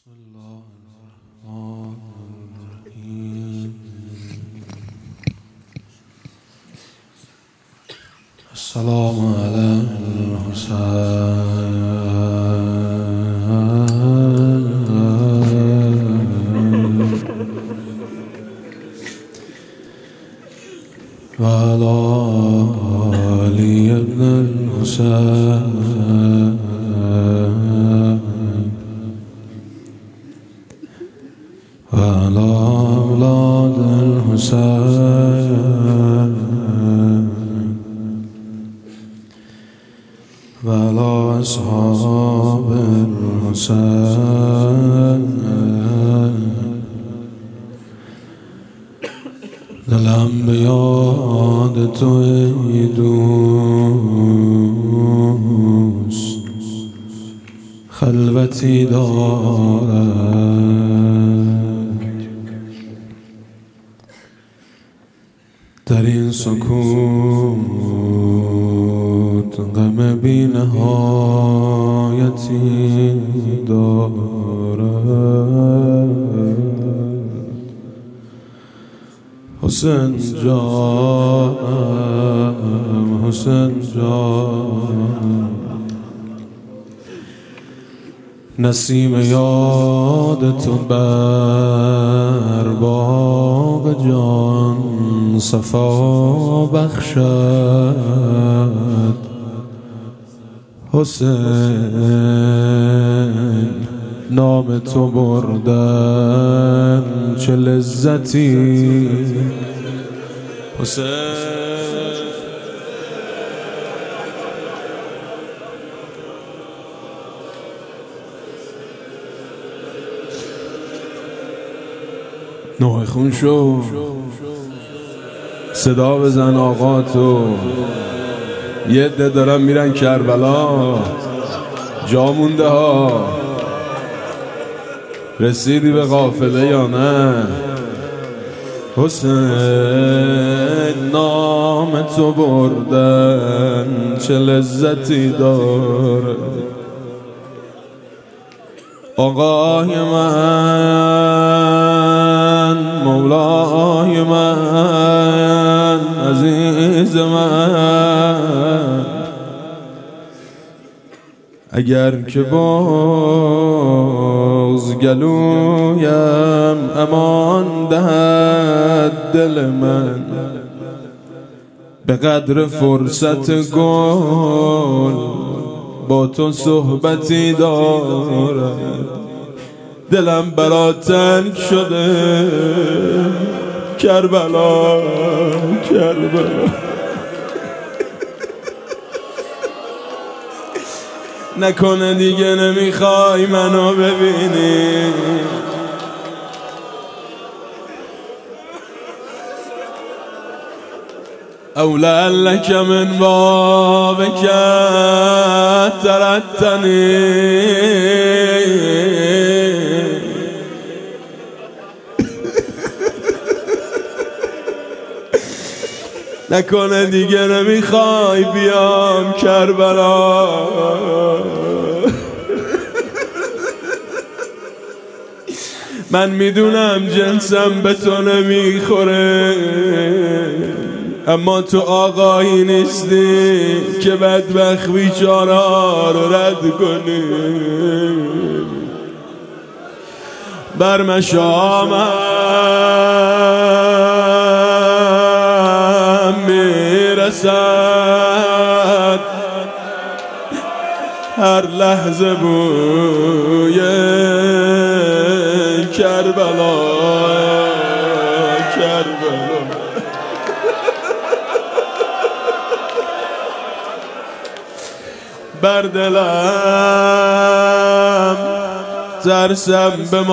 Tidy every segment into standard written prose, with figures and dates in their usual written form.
بسم الله الرحمن الرحیم. السلام علی الحسین و علی علی ابن الحسین و علی اولاد الحسین و علی اصحاب الحسین. دلم به یاد تو ای دوست خلوتی دارد، در این سکوت غم بی نهایتی دارد. حسین جانم، حسین جانم، نسیم یاد تو بر باغ جان صفا بخشد. حسین نام تو بردن چه لذتی. حسین نوح خون شو، صدا بزن آقا تو. یه عده دارن میرن کربلا، جا مونده ها. رسیدی به قافله یا نه؟ حسین نام تو بردن چه لذتی داره. آقای من، مولای من، عزیز من، اگر که باز گلویم امان دهد دل من، به قدر فرصت گل با تو صحبتی دارد. دلم برات تنگ شده کربلا، کربلا. نکنه دیگه نمیخوای منو ببینی. او لعلک من بابک ترتنی. نکنه دیگه نمیخوای بیام کربلا. من میدونم جنسم به تو نمیخوره، اما تو آقایی نیستی که بدبخت بیچاره‌ها رو رد کنی. بر مشامم میرسد هر لحظه بوی کربلا، کربلا. بر دلم ترسم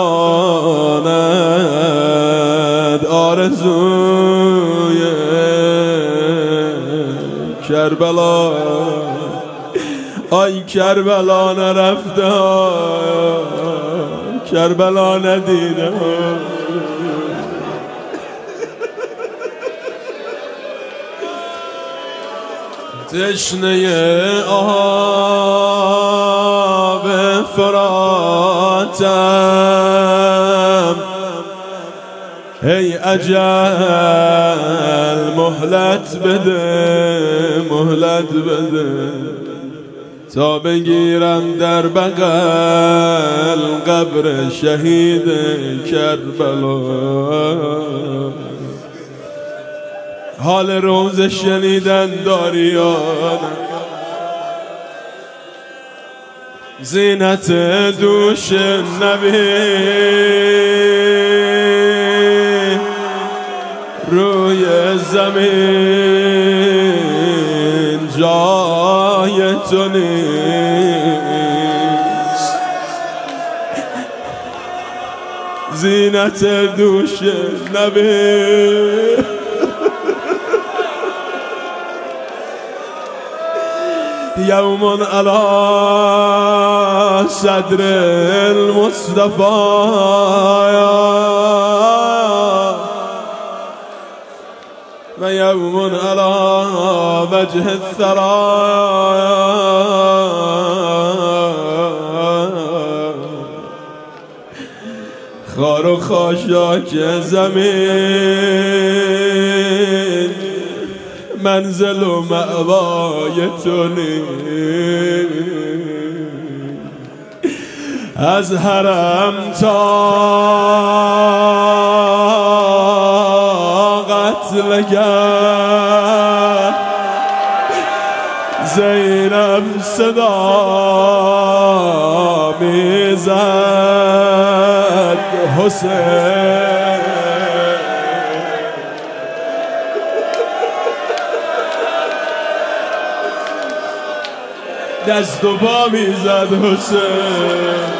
بماند آرزوی کربلا. آی کربلا نرفته، کربلا ندیده. تشنه آب فرات ماتم ای اجل مهلت بده مهلت بده تا بگیرم در بغل قبر شهید کربلا. حال روز شنیدن داریان زینت دوش نبی روی زمین جای تو نیست. زینت دوش نبی يوم على صدر المصطفى ويوم على وجه الثرى خار و خاشاک زمین منزل و مأوای تو نیست. از حرم تا قتلگاه زینب صدا میزد حسین دست و پا میزد حسین.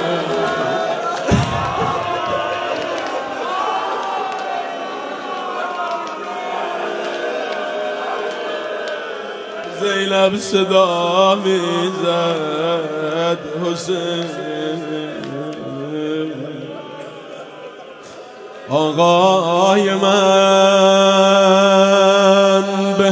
زینب صدا میزد حسین. آقای من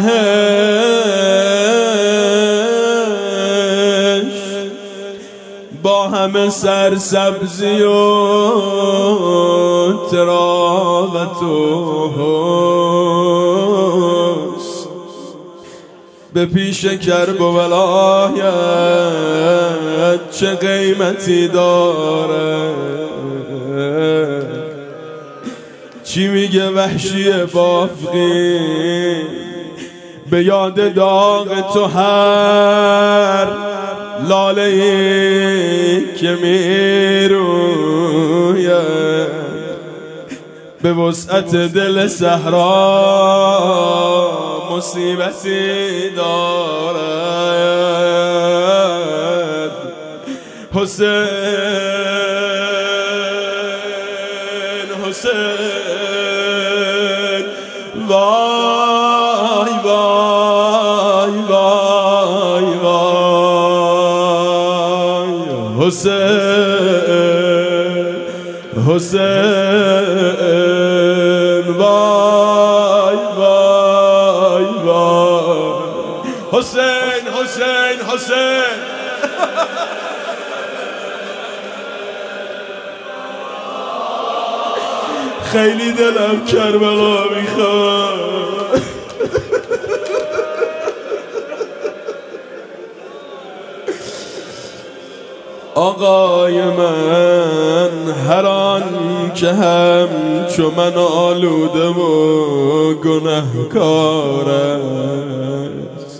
با همه سرسبزی و تراوت و حسن به پیش کرب و ولایت چه قیمتی داره. چی میگه وحشی بافقی به یاد داغ تو هر لاله‌ای که میرویه به وسعت دل صحرا مصیبتی دارد. حسین حسین وای وای وای وای حسین حسین وای وای وای حسین حسین حسین خیلی دلم کربلا میخواد. آقای من هر آن که همچو من آلوده و گنهکار است.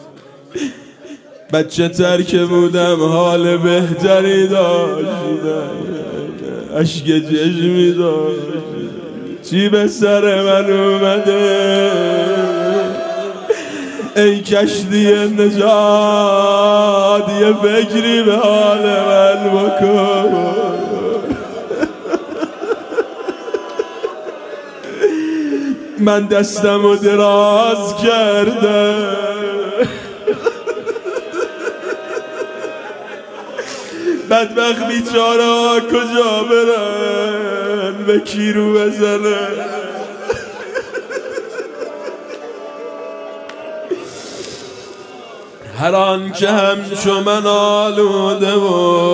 بچه تر که بودم حال بهتری داشتم، اشک چشمی داشت. چی به سر من اومده ای کشتی نجات، یه فکری به حال من بکن. من دستمو دراز کردم بدبخت بیچاره کجا برن به کی رو بزنن. هر آن که همچو من آلوده و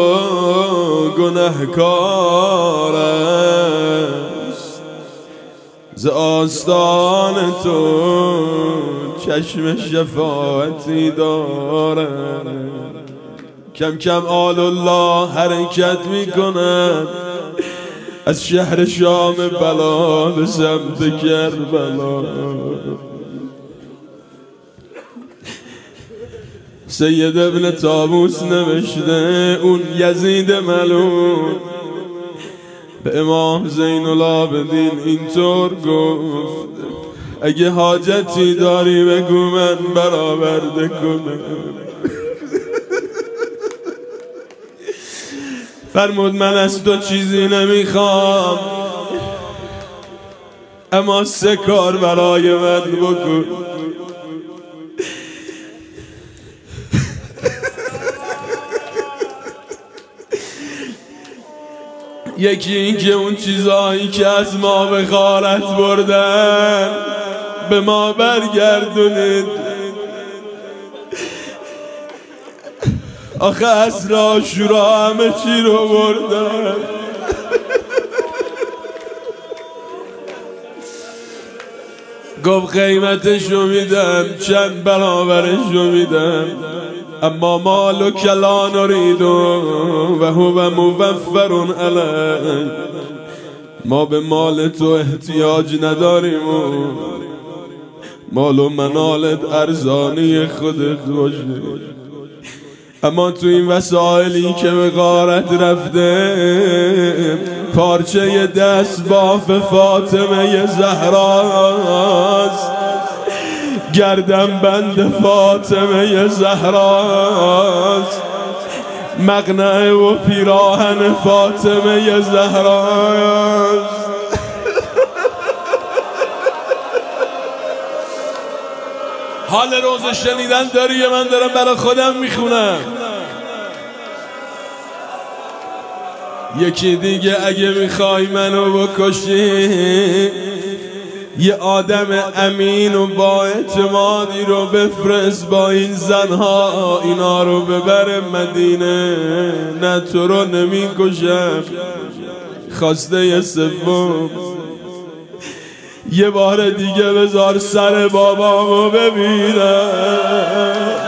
گنهکار است، ز آستان تو چشم شفاعتی دارد. کم کم آل الله حرکت میکنند از شهر شام بلا به سمت کربلا. سید ابن طاووس نوشته اون یزید ملعون به امام زین العابدین اینطور گفت اگه حاجتی داری بگو من برآورده کنم. فرمود من از تو چیزی نمیخوام، اما 3 کار برای من بکن. یکی این که اون چیزایی که از ما به غارت بردن به ما برگردونید. آخه عصر عاشورا همه چی رو بردن. گفت قیمتشو میدم، چند برابرشو میدم، اما مالک لا نرید و هو موفر علیه. ما به مال تو احتیاج نداریم و مال و منالت ارزانی خودت باشه. اما تو این وسائلی که به غارت رفته پارچه دست باف فاطمه زهراست، گردن بند فاطمه زهراست، مقنعه و پیراهن فاطمه زهراست. حال روز شنیدن داری؟ من دارم برای خودم میخونم. یکی دیگه اگه میخوای منو بکشی یه آدم امین و با اعتمادی رو بفرست با این زنها، اینا رو ببر مدینه. نه تو رو نمیکشم. خواسته سوم یه بار دیگه بذار سر بابامو ببینم.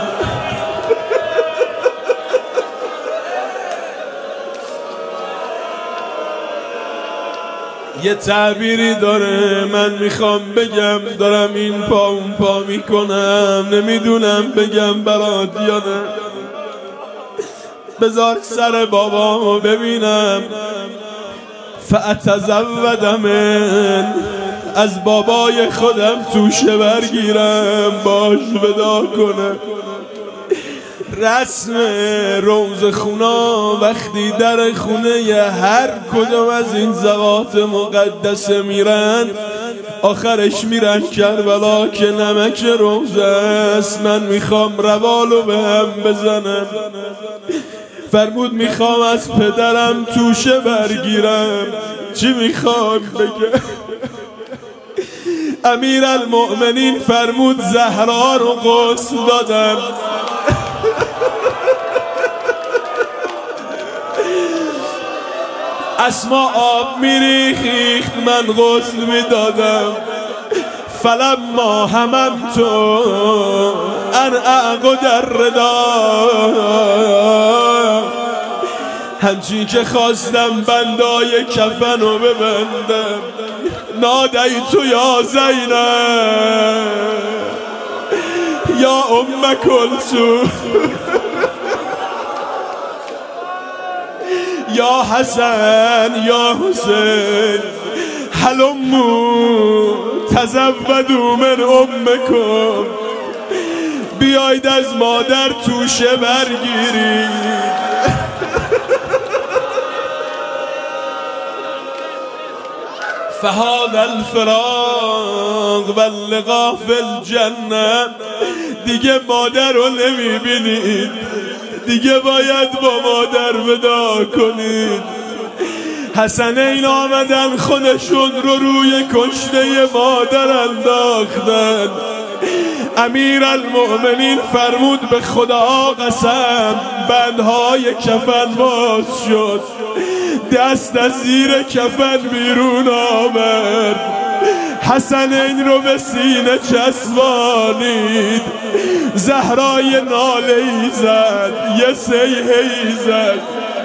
یه تعبیری داره من میخوام بگم، دارم این پا اون پا میکنم، نمیدونم بگم برات یا نه. بذار سر بابامو ببینم. فاتزودم از بابای خودم توشه برگیرم باش ودا کنم. رسم روز خونا وقتی در خونه هر کدوم از این زوات مقدسه میرن آخرش میرن کربلا که نمک روزه است. من میخوام روالو به هم بزنم. فرمود میخوام از پدرم توشه برگیرم. چی میخوام بگم؟ امیر المؤمنین فرمود زهرا رو غسل دادم. اسما آب میریخت من غسل میدادم. فلما هممت ان اعقد الردا، همچین که خواستم بندای کفنو ببندم نادیت یا زینب یا ام کلثوم یا حسن یا حسین هلمو تزودوا من امکم، بیایید از مادر توشه برگیرید. فهذا الفراق واللقاء فی الجنه. دیگه مادر رو نمیبینید، دیگه باید با مادر ودا کنید. حسنین آمدن خودشون رو روی کشته مادر انداختن. امیر المؤمنین فرمود به خدا قسم، بندهای کفن باز شد، دست از زیر کفن بیرون آورد، حسنین رو به سینه چسبانید، زهرای ناله‌ای زد، یه صیحه‌ای زد.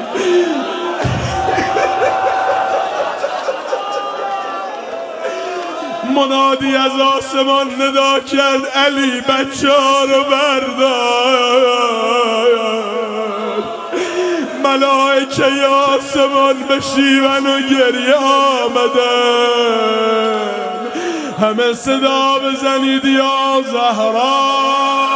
منادی از آسمان ندا کرد علی بچه‌ها رو بردار. ملائکه آسمان به شیون و گریه آمدن. همه صدا بزنید یا زهرا.